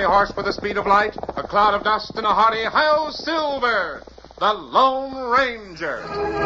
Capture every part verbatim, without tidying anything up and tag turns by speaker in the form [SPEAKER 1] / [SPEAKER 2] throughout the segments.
[SPEAKER 1] fiery horse with the speed of light, a cloud of dust, and a hearty Hi-Yo Silver, the Lone Ranger.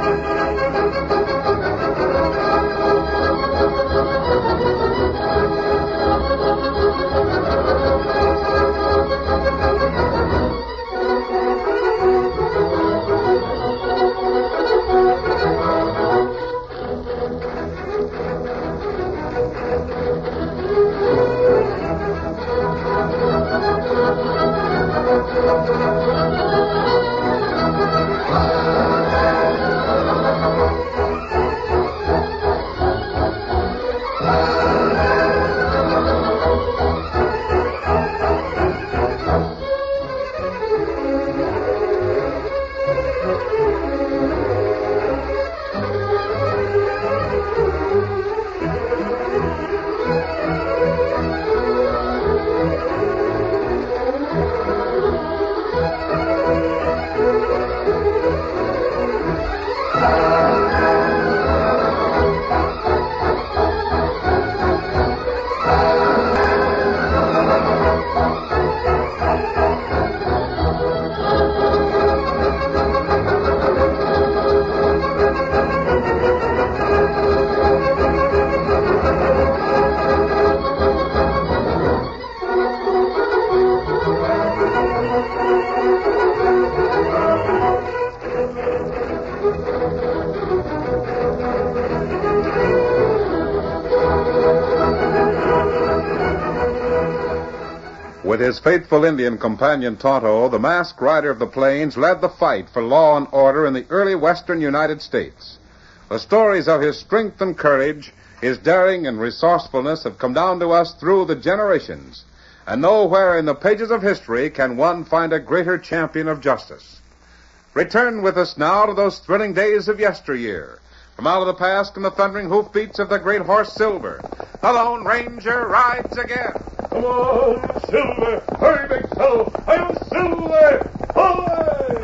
[SPEAKER 1] With his faithful Indian companion Tonto, the masked rider of the plains led the fight for law and order in the early western United States. The stories of his strength and courage, his daring and resourcefulness have come down to us through the generations. And nowhere in the pages of history can one find a greater champion of justice. Return with us now to those thrilling days of yesteryear. From out of the past come the thundering hoofbeats of the great horse Silver. The Lone Ranger rides again.
[SPEAKER 2] Come on, Silver! Hurry, big fellow! I'm Silver! Away!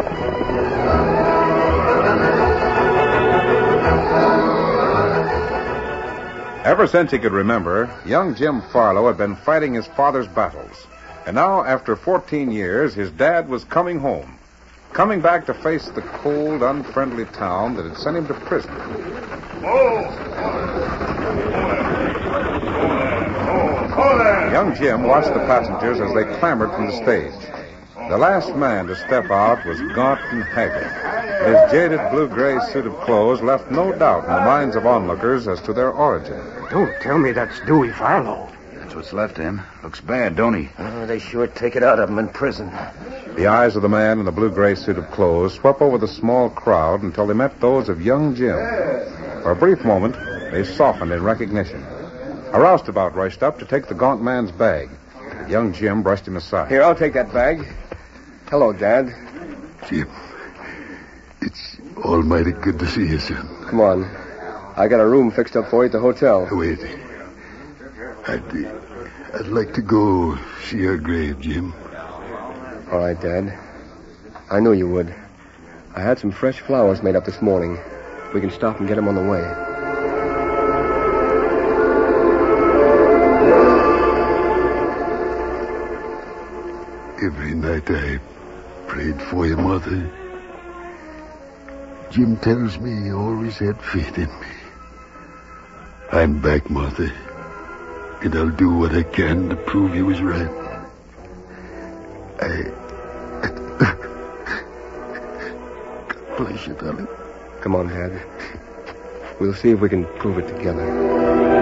[SPEAKER 1] Ever since he could remember, young Jim Farlow had been fighting his father's battles. And now, after fourteen years, his dad was coming home. Coming back to face the cold, unfriendly town that had sent him to prison. Young Jim watched the passengers as they clambered from the stage. The last man to step out was gaunt and haggard. His jaded blue-gray suit of clothes left no doubt in the minds of onlookers as to their origin.
[SPEAKER 3] Don't tell me that's Dewey Farlow.
[SPEAKER 4] That's what's left of him. Looks bad, don't he?
[SPEAKER 3] Oh, they sure take it out of him in prison.
[SPEAKER 1] The eyes of the man in the blue-gray suit of clothes swept over the small crowd until they met those of young Jim. For a brief moment, they softened in recognition. A roustabout rushed up to take the gaunt man's bag. Young Jim brushed him aside.
[SPEAKER 5] Here, I'll take that bag. Hello, Dad.
[SPEAKER 6] Jim, it's almighty good to see you, son.
[SPEAKER 5] Come on. I got a room fixed up for you at the hotel.
[SPEAKER 6] Wait. I'd, uh, I'd like to go see your grave, Jim.
[SPEAKER 5] All right, Dad. I knew you would. I had some fresh flowers made up this morning. We can stop and get them on the way.
[SPEAKER 6] Every night I prayed for your mother. Jim tells me you always had faith in me. I'm back, Martha, and I'll do what I can to prove you was right. I... God bless you, darling.
[SPEAKER 5] Come on, Dad. We'll see if we can prove it together.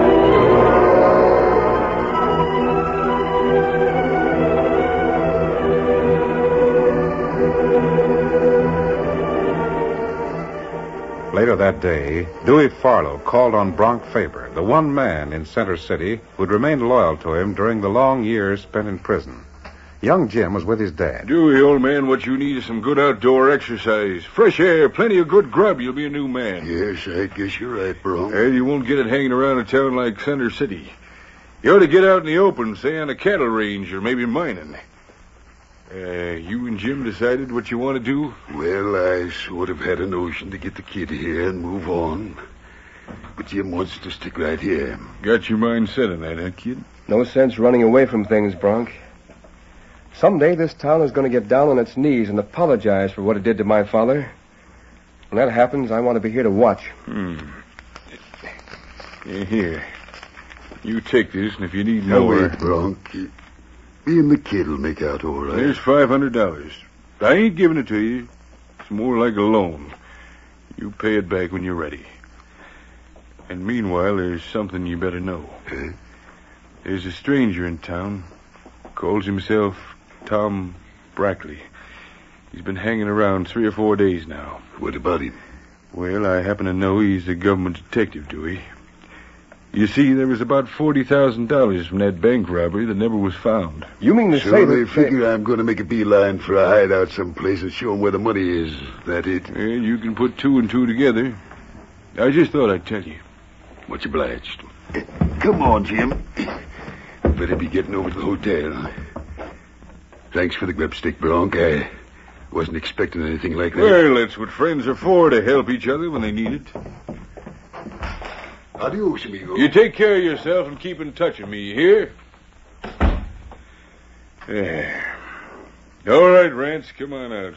[SPEAKER 1] Later that day, Dewey Farlow called on Bronk Faber, the one man in Center City who'd remained loyal to him during the long years spent in prison. Young Jim was with his dad.
[SPEAKER 2] Dewey, old man, what you need is some good outdoor exercise. Fresh air, plenty of good grub. You'll be a new man.
[SPEAKER 6] Yes, I guess you're right, Bronk.
[SPEAKER 2] And you won't get it hanging around a town like Center City. You ought to get out in the open, say on a cattle range or maybe mining. Uh, you and Jim decided what you want to do?
[SPEAKER 6] Well, I sort of had a notion to get the kid here and move on. But Jim wants to stick right here.
[SPEAKER 2] Got your mind set on that, huh, kid?
[SPEAKER 5] No sense running away from things, Bronk. Someday this town is going to get down on its knees and apologize for what it did to my father. When that happens, I want to be here to watch.
[SPEAKER 2] Hmm. Yeah, here. You take this, and if you need
[SPEAKER 6] Now,
[SPEAKER 2] more...
[SPEAKER 6] wait, Bronk. Me and the kid will make out all right.
[SPEAKER 2] There's five hundred dollars. I ain't giving it to you. It's more like a loan. You pay it back when you're ready. And meanwhile, there's something you better know.
[SPEAKER 6] Huh?
[SPEAKER 2] There's a stranger in town. Calls himself Tom Brackley. He's been hanging around three or four days now.
[SPEAKER 6] What about him?
[SPEAKER 2] Well, I happen to know he's a government detective, Dewey. You see, there was about forty thousand dollars from that bank robbery that never was found.
[SPEAKER 5] You mean to
[SPEAKER 6] So
[SPEAKER 5] say
[SPEAKER 6] they
[SPEAKER 5] that...
[SPEAKER 6] figure I'm going to make a beeline for a hideout someplace and show them where the money is. That it?
[SPEAKER 2] Well, you can put two and two together. I just thought I'd tell you.
[SPEAKER 6] Much obliged. Come on, Jim. Better be getting over to the hotel. Thanks for the grub stick, Bronk. I wasn't expecting anything like that.
[SPEAKER 2] Well, that's what friends are for, to help each other when they need it.
[SPEAKER 6] Adios, amigo.
[SPEAKER 2] You take care of yourself and keep in touch with me, you hear? Yeah. All right, Rance, come on out.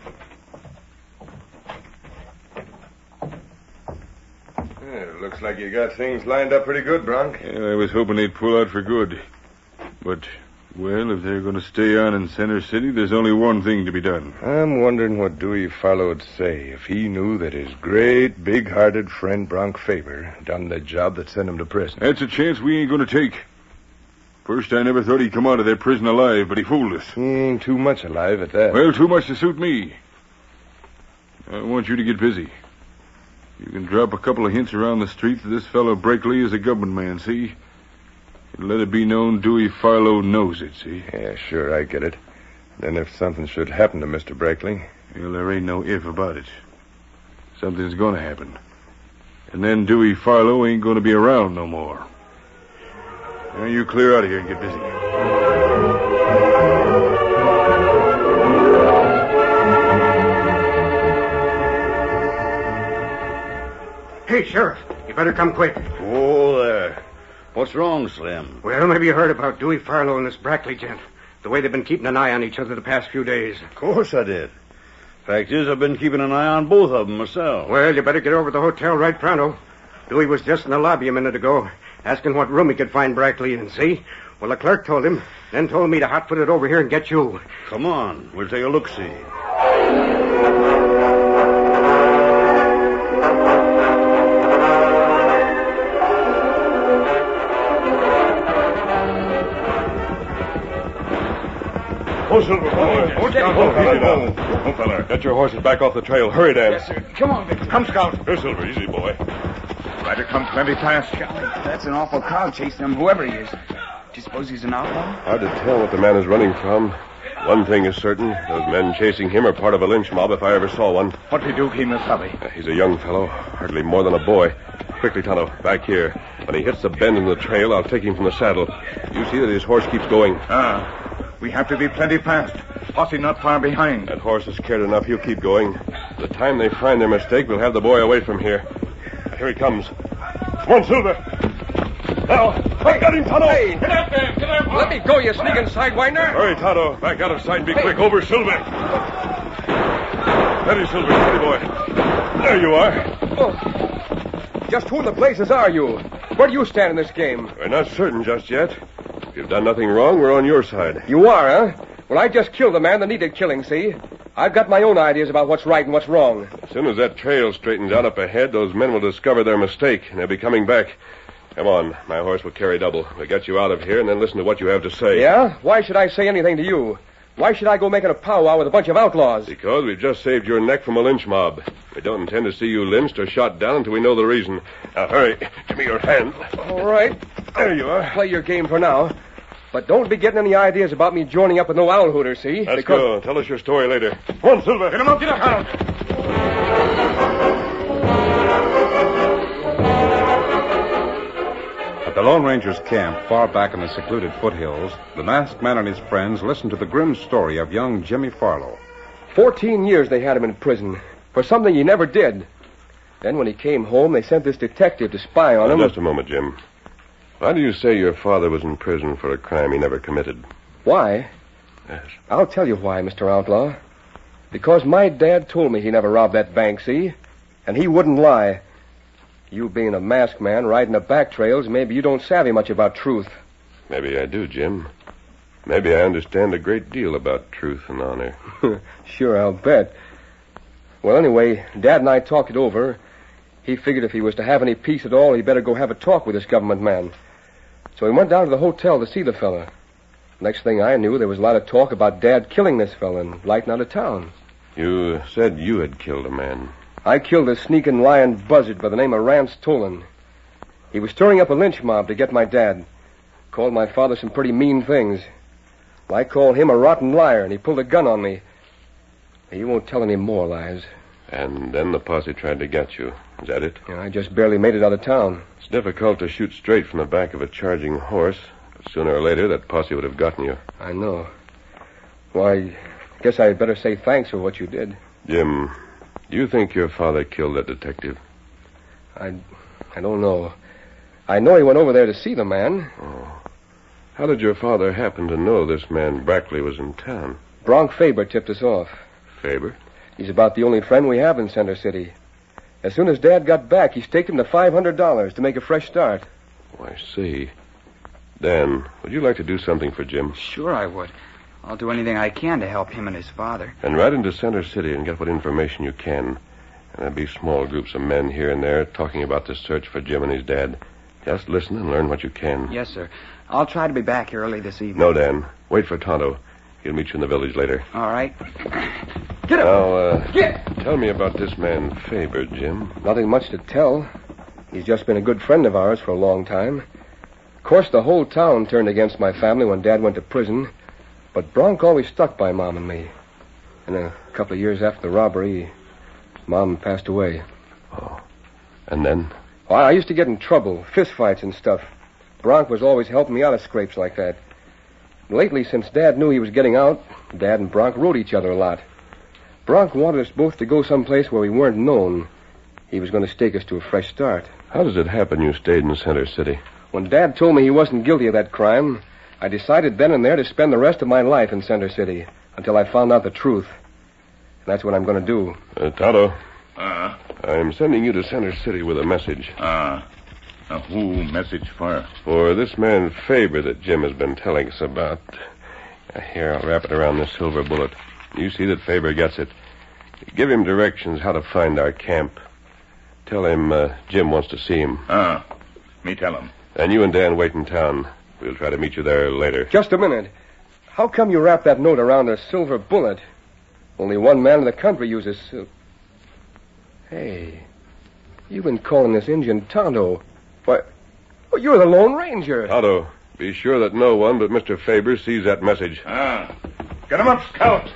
[SPEAKER 7] Yeah, looks like you got things lined up pretty good, Bronk.
[SPEAKER 2] Yeah, I was hoping they'd pull out for good. But, well, if they're going to stay on in Center City, there's only one thing to be done.
[SPEAKER 7] I'm wondering what Dewey Farlow would say if he knew that his great, big-hearted friend Bronk Faber done the job that sent him to prison.
[SPEAKER 2] That's a chance we ain't going to take. First, I never thought he'd come out of that prison alive, but he fooled us.
[SPEAKER 7] He ain't too much alive at that.
[SPEAKER 2] Well, too much to suit me. I want you to get busy. You can drop a couple of hints around the street that this fellow Brackley is a government man, see? And let it be known Dewey Farlow knows it, see?
[SPEAKER 7] Yeah, sure, I get it. Then if something should happen to Mister Brackley...
[SPEAKER 2] Well, there ain't no if about it. Something's going to happen. And then Dewey Farlow ain't going to be around no more. Now, you clear out of here and get busy.
[SPEAKER 3] Hey, Sheriff, you better come quick.
[SPEAKER 4] Oh, there. What's wrong, Slim?
[SPEAKER 3] Well, maybe you heard about Dewey Farlow and this Brackley gent. The way they've been keeping an eye on each other the past few days.
[SPEAKER 4] Of course I did. Fact is, I've been keeping an eye on both of them myself.
[SPEAKER 3] Well, you better get over to the hotel right pronto. Dewey was just in the lobby a minute ago, asking what room he could find Brackley in, see? Well, the clerk told him, then told me to hot-foot it over here and get you.
[SPEAKER 4] Come on, we'll take a look-see.
[SPEAKER 2] Oh, Silver, boy. Oh, Scout. Oh, easy now. Oh, fella. Get your horses back off the trail. Hurry, Dan.
[SPEAKER 3] Yes, sir. Come on, Victor. Come, Scout.
[SPEAKER 2] Here, Silver. Easy, boy.
[SPEAKER 8] Rider come plenty fast. That's an awful crowd chasing him, whoever he is. Do you suppose he's an outlaw?
[SPEAKER 5] Hard to tell what the man is running from. One thing is certain. Those men chasing him are part of a lynch mob if I ever saw one.
[SPEAKER 8] What did he do, Kemosabe?
[SPEAKER 5] Uh, he's a young fellow, hardly more than a boy. Quickly, Tonto, back here. When he hits the bend in the trail, I'll take him from the saddle. You see that his horse keeps going.
[SPEAKER 8] Ah, we have to be plenty fast. Posse not far behind.
[SPEAKER 5] That horse is scared enough. He'll keep going. The time they find their mistake, we'll have the boy away from here. Here he comes. Come on, Silver. Now, I've got him, Tonto.
[SPEAKER 9] Hey, get out there. Get out. Let me go, you sneaking sidewinder.
[SPEAKER 5] Hurry, Tonto. Back out of sight and be hey. quick. Over, Silver. Steady, Silver. Steady, boy. There you are.
[SPEAKER 9] Oh. Just who in the blazes are you? Where do you stand in this game?
[SPEAKER 5] We're not certain just yet. If you've done nothing wrong, we're on your side.
[SPEAKER 9] You are, huh? Well, I just killed the man that needed killing, see? I've got my own ideas about what's right and what's wrong.
[SPEAKER 5] As soon as that trail straightens out up ahead, those men will discover their mistake, and they'll be coming back. Come on. My horse will carry double. We'll get you out of here and then listen to what you have to say.
[SPEAKER 9] Yeah? Why should I say anything to you? Why should I go making a powwow with a bunch of outlaws?
[SPEAKER 5] Because we've just saved your neck from a lynch mob. We don't intend to see you lynched or shot down until we know the reason. Now, hurry. Give me your hand.
[SPEAKER 9] All right.
[SPEAKER 5] There you are.
[SPEAKER 9] Play your game for now. But don't be getting any ideas about me joining up with no owl hooter, see?
[SPEAKER 5] Let's
[SPEAKER 9] because...
[SPEAKER 5] go. Tell us your story later. Come on, Silver.
[SPEAKER 9] Get him up, get him out.
[SPEAKER 1] At the Lone Ranger's camp, far back in the secluded foothills, the masked man and his friends listened to the grim story of young Jimmy Farlow.
[SPEAKER 9] Fourteen years they had him in prison for something he never did. Then when he came home, they sent this detective to spy on
[SPEAKER 5] now,
[SPEAKER 9] him.
[SPEAKER 5] Just a moment, Jim. Why do you say your father was in prison for a crime he never committed?
[SPEAKER 9] Why?
[SPEAKER 5] Yes.
[SPEAKER 9] I'll tell you why, Mister Outlaw. Because my dad told me he never robbed that bank, see? And he wouldn't lie. You being a masked man riding the back trails, maybe you don't savvy much about truth.
[SPEAKER 5] Maybe I do, Jim. Maybe I understand a great deal about truth and honor.
[SPEAKER 9] Sure, I'll bet. Well, anyway, Dad and I talked it over. He figured if he was to have any peace at all, he'd better go have a talk with this government man. So he went down to the hotel to see the fella. Next thing I knew, there was a lot of talk about Dad killing this fella and lighting out of town.
[SPEAKER 5] You said you had killed a man.
[SPEAKER 9] I killed a sneaking lying buzzard by the name of Rance Tolan. He was stirring up a lynch mob to get my dad. Called my father some pretty mean things. I called him a rotten liar, and he pulled a gun on me. He won't tell any more lies.
[SPEAKER 5] And then the posse tried to get you. Is that it?
[SPEAKER 9] Yeah, I just barely made it out of town.
[SPEAKER 5] It's difficult to shoot straight from the back of a charging horse. But sooner or later, that posse would have gotten you.
[SPEAKER 9] I know. Well, I guess I'd better say thanks for what you did.
[SPEAKER 5] Jim, do you think your father killed that detective?
[SPEAKER 9] I, I don't know. I know he went over there to see the man.
[SPEAKER 5] Oh. How did your father happen to know this man Brackley was in town?
[SPEAKER 9] Bronk Faber tipped us off.
[SPEAKER 5] Faber?
[SPEAKER 9] He's about the only friend we have in Center City. As soon as Dad got back, he staked him to five hundred dollars to make a fresh start.
[SPEAKER 5] Oh, I see. Dan, would you like to do something for Jim?
[SPEAKER 8] Sure I would. I'll do anything I can to help him and his father.
[SPEAKER 5] And ride into Center City and get what information you can. And there'll be small groups of men here and there talking about the search for Jim and his dad. Just listen and learn what you can.
[SPEAKER 8] Yes, sir. I'll try to be back here early this evening.
[SPEAKER 5] No, Dan. Wait for Tonto. He'll meet you in the village later.
[SPEAKER 8] All right.
[SPEAKER 9] Get him!
[SPEAKER 5] Now, uh,
[SPEAKER 9] Get!
[SPEAKER 5] Tell me about this man Faber, Jim.
[SPEAKER 9] Nothing much to tell. He's just been a good friend of ours for a long time. Of course, the whole town turned against my family when Dad went to prison. But Bronk always stuck by Mom and me. And a couple of years after the robbery, Mom passed away.
[SPEAKER 5] Oh. And then?
[SPEAKER 9] Well, I used to get in trouble, fistfights and stuff. Bronk was always helping me out of scrapes like that. Lately, since Dad knew he was getting out, Dad and Bronk rode each other a lot. Bronk wanted us both to go someplace where we weren't known. He was going to stake us to a fresh start.
[SPEAKER 5] How does it happen you stayed in Center City?
[SPEAKER 9] When Dad told me he wasn't guilty of that crime, I decided then and there to spend the rest of my life in Center City until I found out the truth. And that's what I'm going to do.
[SPEAKER 5] Uh, Tonto.
[SPEAKER 10] Uh,
[SPEAKER 5] I'm sending you to Center City with a message.
[SPEAKER 10] uh, uh, who message for?
[SPEAKER 5] For this man Faber that Jim has been telling us about. Uh, here, I'll wrap it around this silver bullet. You see that Faber gets it. Give him directions how to find our camp. Tell him uh, Jim wants to see him.
[SPEAKER 10] Ah, uh, me tell him.
[SPEAKER 5] And you and Dan wait in town. We'll try to meet you there later.
[SPEAKER 9] Just a minute. How come you wrap that note around a silver bullet? Only one man in the country uses sil- Hey, you've been calling this Indian Tonto. Why, well, you're the Lone Ranger.
[SPEAKER 5] Tonto, be sure that no one but Mister Faber sees that message.
[SPEAKER 10] Ah, get him up, Scout.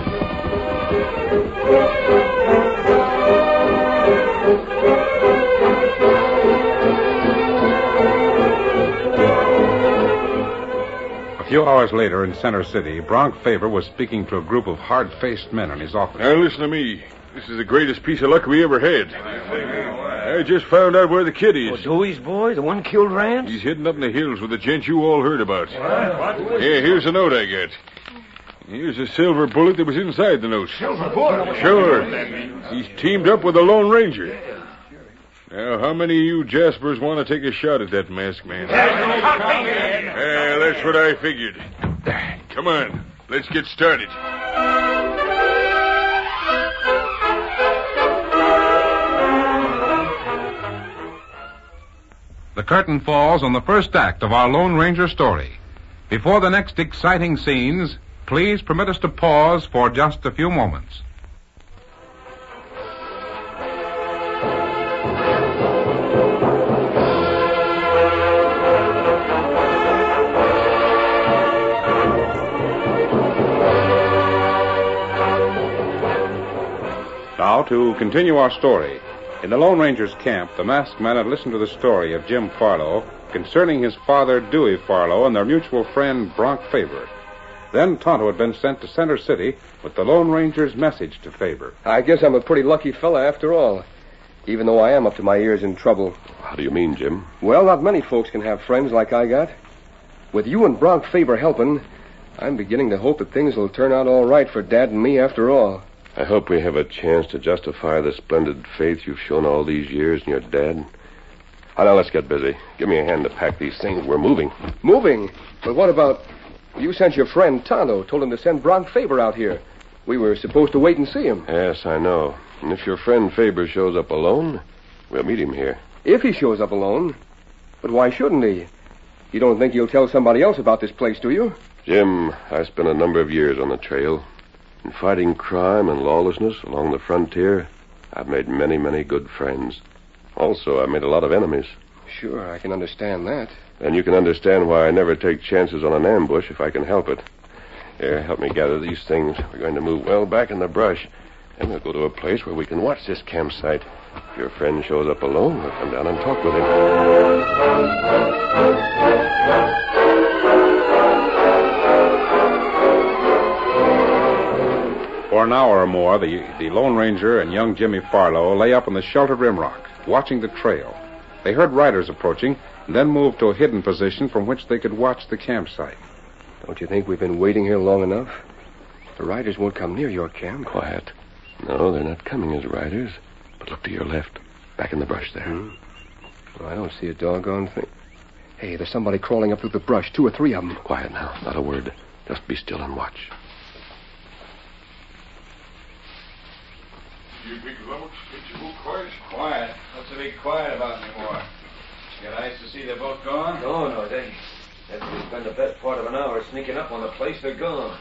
[SPEAKER 1] A few hours later in Center City, Bronk Faber was speaking to a group of hard-faced men in his office.
[SPEAKER 2] Now, listen to me. This is the greatest piece of luck we ever had. I just found out where the kid is.
[SPEAKER 3] Oh, Dewey's boy, the one killed Rance?
[SPEAKER 2] He's hidden up in the hills with the gent you all heard about. What? Yeah, here's a note I got. Here's a silver bullet that was inside the note.
[SPEAKER 10] Silver bullet?
[SPEAKER 2] Sure. He's teamed up with the Lone Ranger. Now, how many of you Jaspers want to take a shot at that masked man? Yeah, that's what I figured. Come on, let's get started.
[SPEAKER 1] The curtain falls on the first act of our Lone Ranger story. Before the next exciting scenes, please permit us to pause for just a few moments. Now, to continue our story. In the Lone Ranger's camp, the masked man had listened to the story of Jim Farlow concerning his father, Dewey Farlow, and their mutual friend, Bronk Faber. Then Tonto had been sent to Center City with the Lone Ranger's message to Faber.
[SPEAKER 9] I guess I'm a pretty lucky fella after all, even though I am up to my ears in trouble.
[SPEAKER 5] How do you mean, Jim?
[SPEAKER 9] Well, not many folks can have friends like I got. With you and Bronk Faber helping, I'm beginning to hope that things will turn out all right for Dad and me after all.
[SPEAKER 5] I hope we have a chance to justify the splendid faith you've shown all these years in your dad. Oh, now let's get busy. Give me a hand to pack these things. We're moving.
[SPEAKER 9] Moving? But what about... You sent your friend Tonto, told him to send Bronk Faber out here. We were supposed to wait and see him.
[SPEAKER 5] Yes, I know. And if your friend Faber shows up alone, we'll meet him here.
[SPEAKER 9] If he shows up alone? But why shouldn't he? You don't think he'll tell somebody else about this place, do you?
[SPEAKER 5] Jim, I spent a number of years on the trail. In fighting crime and lawlessness along the frontier, I've made many, many good friends. Also, I've made a lot of enemies.
[SPEAKER 9] Sure, I can understand that.
[SPEAKER 5] And you can understand why I never take chances on an ambush if I can help it. Here, help me gather these things. We're going to move well back in the brush. And we'll go to a place where we can watch this campsite. If your friend shows up alone, we'll come down and talk with him.
[SPEAKER 1] For an hour or more, the, the Lone Ranger and young Jimmy Farlow lay up on the sheltered rim rock, watching the trail. They heard riders approaching, and then moved to a hidden position from which they could watch the campsite.
[SPEAKER 9] Don't you think we've been waiting here long enough? The riders won't come near your camp.
[SPEAKER 5] Quiet. No, they're not coming as riders. But look to your left, back in the brush there.
[SPEAKER 9] Hmm. Well, I don't see a doggone thing. Hey, there's somebody crawling up through the brush, two or three of them.
[SPEAKER 5] Quiet now, not a word. Just be still and watch.
[SPEAKER 2] You big lummox, get your boat quiet.
[SPEAKER 8] Quiet. What's to be quiet about anymore? Got eyes to see the boat gone?
[SPEAKER 11] No, no, they... After we spend the best part of an hour sneaking up on the place, they're gone.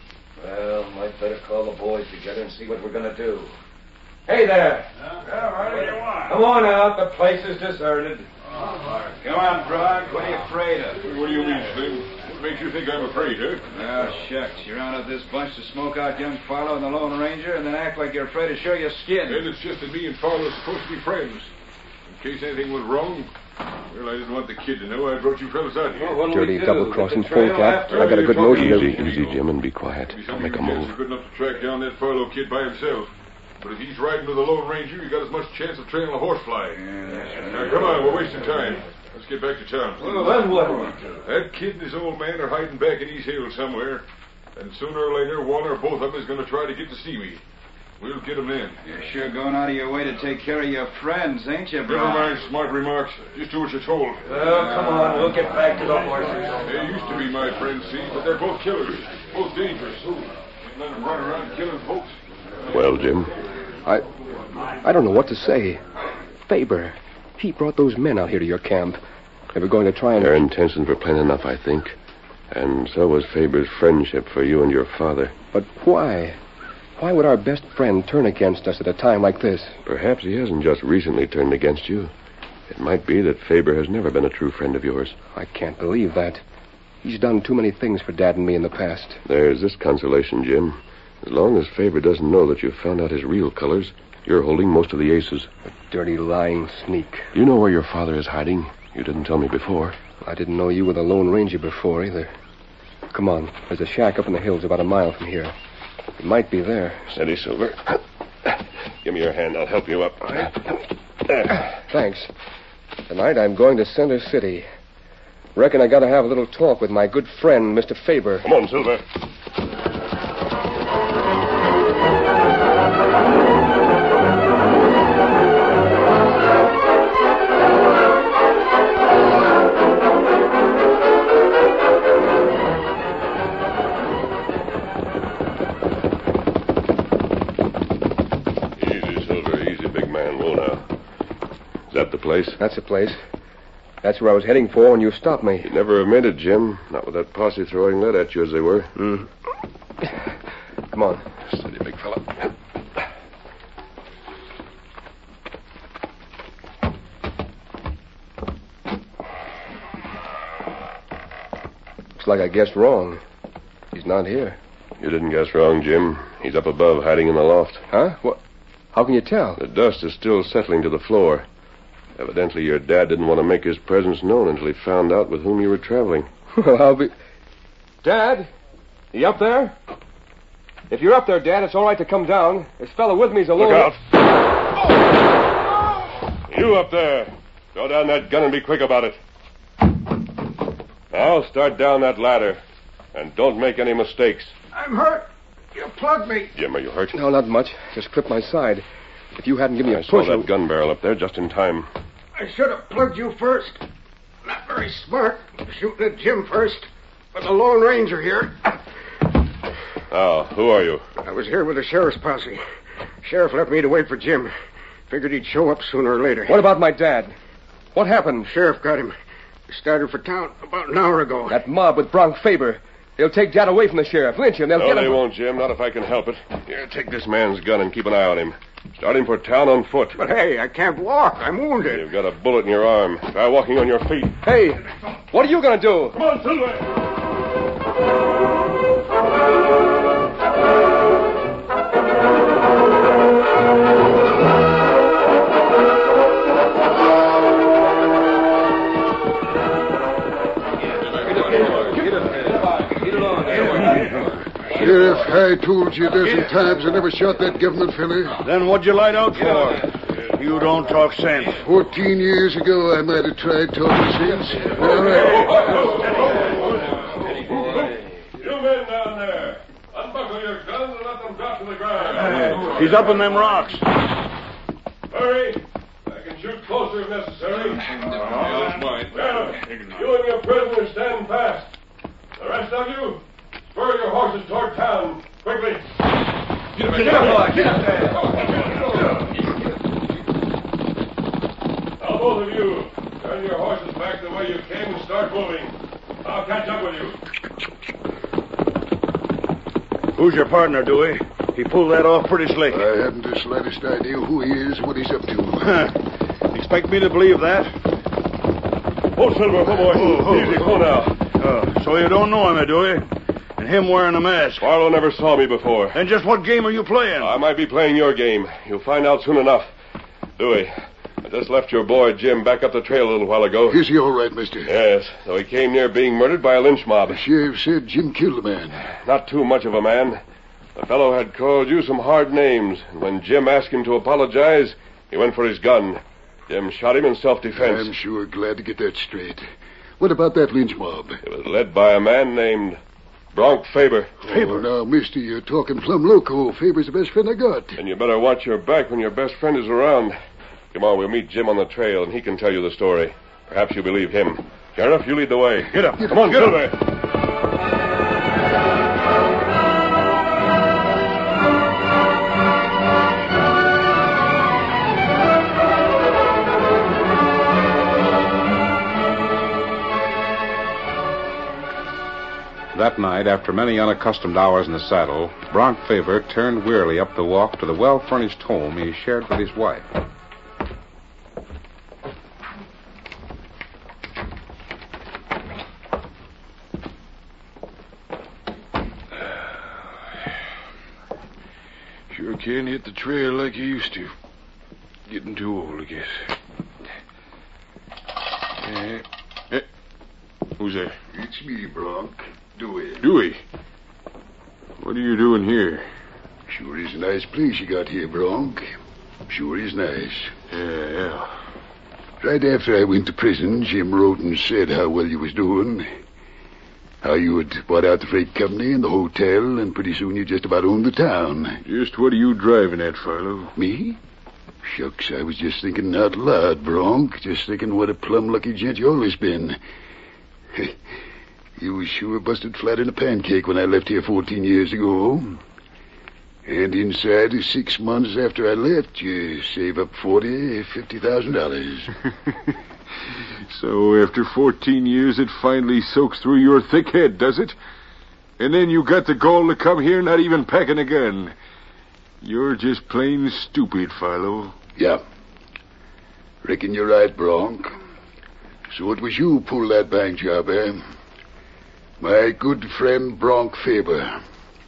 [SPEAKER 11] Well, might better call the boys together and see what we're going to do. Hey there!
[SPEAKER 10] Huh? Yeah, what do you want?
[SPEAKER 11] Come on out. The place is deserted.
[SPEAKER 10] Oh,
[SPEAKER 8] Come on, Brock. What are you afraid of?
[SPEAKER 2] What do you mean, Slim? What makes you think I'm afraid, huh?
[SPEAKER 8] Oh, shucks. You round up this bunch to smoke out young Farlow and the Lone Ranger and then act like you're afraid to show your skin.
[SPEAKER 2] And it's just that me and Farlow are supposed to be friends. In case anything went wrong, well, I didn't want the kid to know I brought you fellas out here.
[SPEAKER 11] Well,
[SPEAKER 9] Dirty double-crossing polecat. I got a good notion
[SPEAKER 5] Easy,
[SPEAKER 9] of...
[SPEAKER 5] easy, Jim, and be quiet. Don't make a move.
[SPEAKER 2] Good enough to track down that Farlow kid by himself. But if he's riding with the Lone Ranger, you got as much chance of trailing a horsefly.
[SPEAKER 8] Yeah,
[SPEAKER 2] now, come on, we're wasting time. Let's get back to town.
[SPEAKER 11] Well, then what do we do?
[SPEAKER 2] That kid and his old man are hiding back in these hills somewhere. And sooner or later, one or both of them is going to try to get to see me. We'll get them then.
[SPEAKER 8] You're sure going out of your way to take care of your friends, ain't you, bro?
[SPEAKER 2] Never mind smart remarks. Just do what you're told.
[SPEAKER 11] Well, come on. We'll get back to the horses.
[SPEAKER 2] They used to be my friends, see, but they're both killers. Both dangerous. Can't let them run around killing folks.
[SPEAKER 5] Well, Jim?
[SPEAKER 9] I... I don't know what to say. Faber, he brought those men out here to your camp. They were going to try and...
[SPEAKER 5] Their intentions were plain enough, I think. And so was Faber's friendship for you and your father.
[SPEAKER 9] But why? Why would our best friend turn against us at a time like this?
[SPEAKER 5] Perhaps he hasn't just recently turned against you. It might be that Faber has never been a true friend of yours.
[SPEAKER 9] I can't believe that. He's done too many things for Dad and me in the past.
[SPEAKER 5] There's this consolation, Jim. As long as Faber doesn't know that you've found out his real colors, you're holding most of the aces.
[SPEAKER 9] A dirty, lying sneak.
[SPEAKER 5] You know where your father is hiding? You didn't tell me before.
[SPEAKER 9] I didn't know you were the Lone Ranger before, either. Come on. There's a shack up in the hills about a mile from here. It might be there.
[SPEAKER 5] Steady, Silver. Give me your hand. I'll help you up.
[SPEAKER 9] Thanks. Tonight I'm going to Center City. Reckon I gotta have a little talk with my good friend, Mister Faber.
[SPEAKER 5] Come on, Silver. Place?
[SPEAKER 9] That's the place. That's where I was heading for when you stopped me.
[SPEAKER 5] You'd never have made it, Jim. Not with that posse throwing lead at you as they were.
[SPEAKER 9] Mm. Come on.
[SPEAKER 5] Steady, big fella.
[SPEAKER 9] Looks like I guessed wrong. He's not here.
[SPEAKER 5] You didn't guess wrong, Jim. He's up above, hiding in the loft.
[SPEAKER 9] Huh? What? How can you tell?
[SPEAKER 5] The dust is still settling to the floor. Evidently, your dad didn't want to make his presence known until he found out with whom you were traveling.
[SPEAKER 9] Well, I'll be... Dad? You up there? If you're up there, Dad, it's all right to come down. This fellow with me's alone.
[SPEAKER 5] Look out. Oh! You up there. Throw down that gun and be quick about it. Now, start down that ladder. And don't make any mistakes.
[SPEAKER 3] I'm hurt. You plugged me.
[SPEAKER 5] Jim, are you hurt?
[SPEAKER 9] No, not much. Just clipped my side. If you hadn't given me
[SPEAKER 5] I
[SPEAKER 9] a
[SPEAKER 5] saw
[SPEAKER 9] push...
[SPEAKER 5] that
[SPEAKER 9] I-
[SPEAKER 5] gun barrel up there just in time.
[SPEAKER 3] I should have plugged you first. Not very smart, shooting at Jim first. But the Lone Ranger here.
[SPEAKER 5] Now, who are you?
[SPEAKER 3] I was here with the sheriff's posse. Sheriff left me to wait for Jim. Figured he'd show up sooner or later.
[SPEAKER 9] What about my dad? What happened?
[SPEAKER 3] Sheriff got him. He started for town about an hour ago.
[SPEAKER 9] That mob with Bronk Faber. They'll take Dad away from the sheriff, lynch him. They'll
[SPEAKER 5] No,
[SPEAKER 9] get
[SPEAKER 5] they
[SPEAKER 9] him.
[SPEAKER 5] won't, Jim. Not if I can help it. Here, take this man's gun and keep an eye on him. Starting for town on foot.
[SPEAKER 3] But hey, I can't walk. I'm wounded.
[SPEAKER 5] You've got a bullet in your arm. Try walking on your feet.
[SPEAKER 9] Hey, what are you going to do?
[SPEAKER 2] Come on, Silver.
[SPEAKER 6] Sheriff, I told you a dozen times I never shot that government fella.
[SPEAKER 4] Then what'd you light out for? You don't talk sense.
[SPEAKER 6] Fourteen years ago, I might have tried talking sense. All right.
[SPEAKER 2] You men down there, unbuckle your guns and let them drop to the ground.
[SPEAKER 4] He's up in them rocks.
[SPEAKER 2] Hurry. I can shoot closer if necessary. That's mine. Now, you and your prisoner stand fast. The rest of you, spur your horses toward town. Quickly. Get up, get up, get up there. Now, both of you, turn your horses back the way you came and start moving. I'll catch up with you.
[SPEAKER 4] Who's your partner, Dewey? He pulled that off pretty slick.
[SPEAKER 6] I haven't the slightest idea who he is, what he's up to.
[SPEAKER 4] Expect me to believe that?
[SPEAKER 5] Oh, Silver, oh, boy.
[SPEAKER 4] Oh, oh,
[SPEAKER 5] Easy,
[SPEAKER 4] oh.
[SPEAKER 5] go now.
[SPEAKER 4] Uh, so you don't know him, Dewey? And him wearing a mask.
[SPEAKER 5] Barlow never saw me before.
[SPEAKER 4] Then just what game are you playing?
[SPEAKER 5] I might be playing your game. You'll find out soon enough. Dewey, I just left your boy Jim back up the trail a little while ago.
[SPEAKER 6] Is he all right, mister?
[SPEAKER 5] Yes, though he came near being murdered by a lynch mob.
[SPEAKER 6] The sheriff said Jim killed the man.
[SPEAKER 5] Not too much of a man. The fellow had called you some hard names, and when Jim asked him to apologize, he went for his gun. Jim shot him in self-defense.
[SPEAKER 6] I'm sure glad to get that straight. What about that lynch mob?
[SPEAKER 5] It was led by a man named Bronk Faber.
[SPEAKER 6] Faber? Oh, now, mister, you're talking plumb loco. Faber's the best friend I got.
[SPEAKER 5] And you better watch your back when your best friend is around. Come on, we'll meet Jim on the trail, and he can tell you the story. Perhaps you believe him. Sheriff, you lead the way.
[SPEAKER 4] Get up.
[SPEAKER 5] Come on,
[SPEAKER 4] Get
[SPEAKER 5] Silver.
[SPEAKER 4] up.
[SPEAKER 1] That night, after many unaccustomed hours in the saddle, Bronk Faber turned wearily up the walk to the well-furnished home he shared with his wife.
[SPEAKER 2] Sure can't hit the trail like you used to. Getting too old, I guess. Eh, eh, who's there?
[SPEAKER 6] It's me, Bronk. Dewey.
[SPEAKER 2] Dewey. What are you doing here?
[SPEAKER 6] Sure is a nice place you got here, Bronk. Sure is nice.
[SPEAKER 2] Yeah, yeah.
[SPEAKER 6] Right after I went to prison, Jim wrote and said how well you was doing. How you had bought out the freight company and the hotel, and pretty soon you just about owned the town.
[SPEAKER 2] Just what are you driving at, Philo?
[SPEAKER 6] Me? Shucks, I was just thinking out loud, Bronk. Just thinking what a plumb lucky gent you always been. You was sure busted flat in a pancake when I left here fourteen years ago. And inside of six months after I left, you save up forty, fifty thousand dollars.
[SPEAKER 2] So after fourteen years, it finally soaks through your thick head, does it? And then you got the gall to come here not even packing a gun. You're just plain stupid, Philo.
[SPEAKER 6] Yeah. Reckon you're right, Bronk. So it was you pulled that bank job, eh? My good friend Bronk Faber.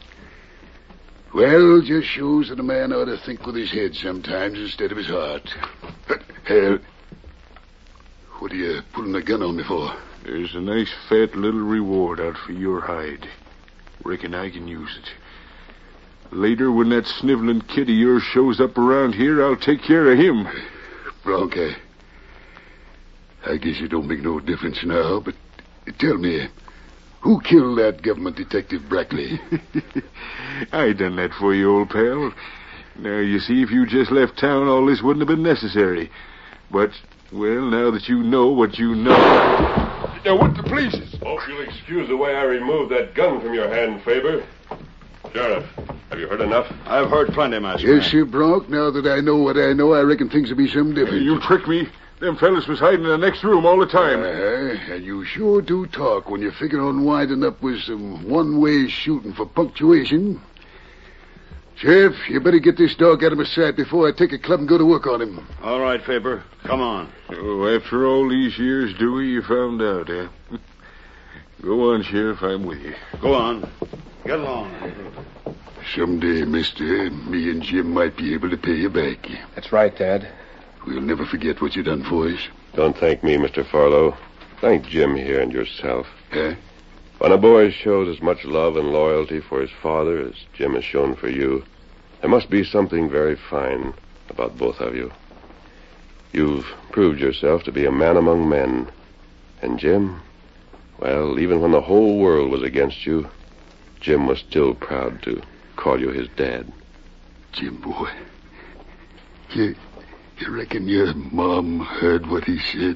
[SPEAKER 6] Well, just shows that a man ought to think with his head sometimes instead of his heart. Hell, what are you pulling a gun on me for?
[SPEAKER 2] There's a nice fat little reward out for your hide. Reckon I can use it. Later, when that sniveling kid of yours shows up around here, I'll take care of him.
[SPEAKER 6] Bronk, I, I guess it don't make no difference now, but tell me, Who killed that government detective Brackley?
[SPEAKER 2] I done that for you, old pal. Now, you see, if you just left town, all this wouldn't have been necessary. But, well, now that you know what you know... Now, what the police is...
[SPEAKER 5] Hope you'll excuse the way I removed that gun from your hand, Faber. Sheriff, have you heard enough?
[SPEAKER 4] I've heard plenty, Master.
[SPEAKER 6] Yes, sir, Bronk. Now that I know what I know, I reckon things will be some different.
[SPEAKER 2] You tricked me. Them fellas was hiding in the next room all the time.
[SPEAKER 6] Uh-huh. And you sure do talk when you figure on winding up with some one-way shooting for punctuation. Sheriff, you better get this dog out of my sight before I take a club and go to work on him.
[SPEAKER 4] All right, Faber. Come on.
[SPEAKER 2] Oh, after all these years, Dewey, you found out, eh? Go on, Sheriff. I'm with you.
[SPEAKER 4] Go on. Get along.
[SPEAKER 6] Someday, mister, me and Jim might be able to pay you back.
[SPEAKER 9] That's right, Dad.
[SPEAKER 6] We'll never forget what you done for us.
[SPEAKER 5] Don't thank me, Mister Farlow. Thank Jim here and yourself.
[SPEAKER 6] Huh?
[SPEAKER 5] When a boy shows as much love and loyalty for his father as Jim has shown for you, there must be something very fine about both of you. You've proved yourself to be a man among men. And Jim, well, even when the whole world was against you, Jim was still proud to call you his dad.
[SPEAKER 6] Jim, boy, you, you reckon your mom heard what he said?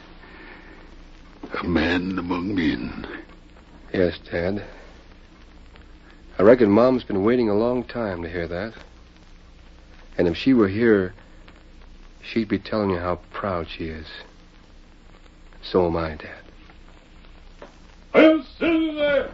[SPEAKER 6] A man among men.
[SPEAKER 9] Yes, Dad. I reckon Mom's been waiting a long time to hear that. And if she were here, she'd be telling you how proud she is. So am I, Dad.
[SPEAKER 2] I'll see there.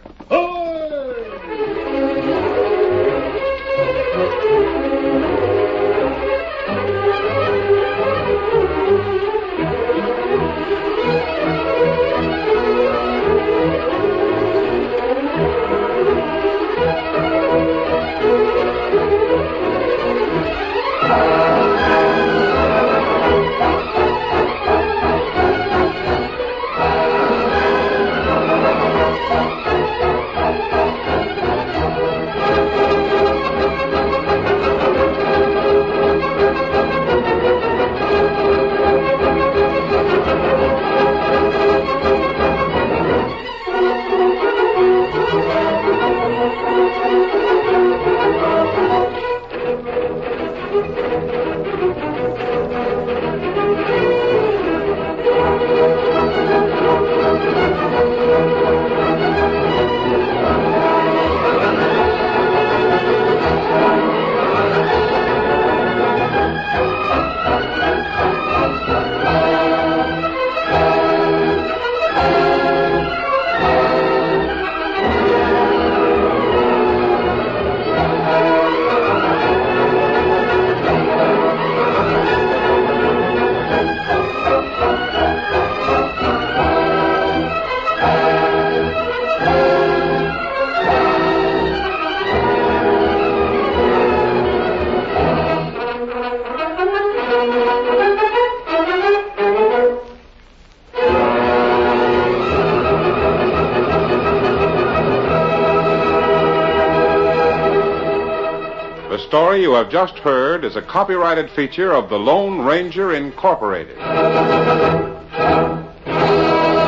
[SPEAKER 2] The story you have just heard is a copyrighted feature of the Lone Ranger Incorporated.